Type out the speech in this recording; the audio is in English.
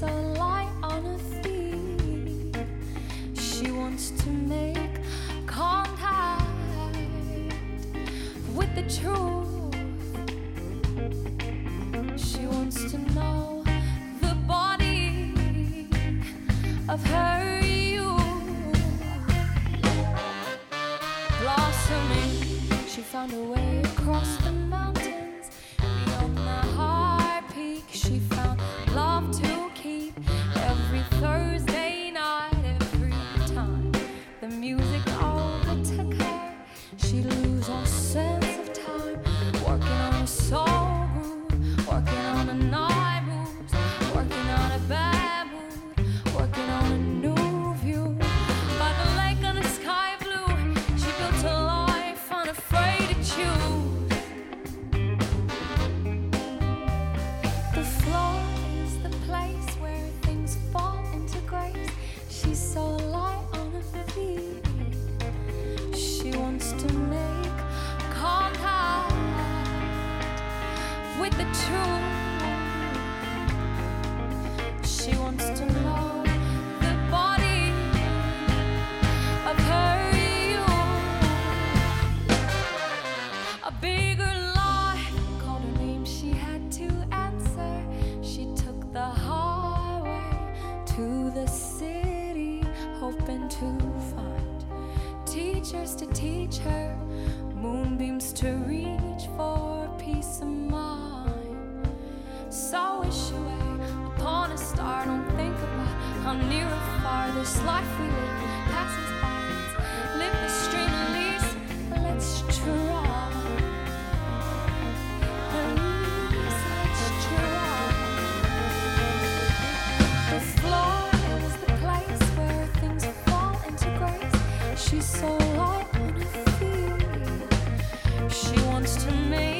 so light on her feet. She wants to make contact with the truth. She wants to know the body of her youth. Blossoming, she found a way across the mountains. Beyond the high peak, she found love to keep. Every Thursday night, every time the music overtook her, she'd lose all sense of time. Working on a soul groove, working on a night moves, working on a bad mood, working on a new view. By the lake on the sky blue, she built a life unafraid to choose. The floor is the place where things fall into grace. She's so light on her feet. She wants to make contact with the truth. She wants to know the body of her youth. A bigger lie called her name, she had to answer. She took the highway to the city, hoping to find teachers to teach her, moonbeams to reach for peace of mind. So wish away upon a star, don't think about how near or far this life we live passes by. Let's live the stream at least, let's try. At least let's try. The floor is the place where things fall into grace. She's so light on her feet. She wants to make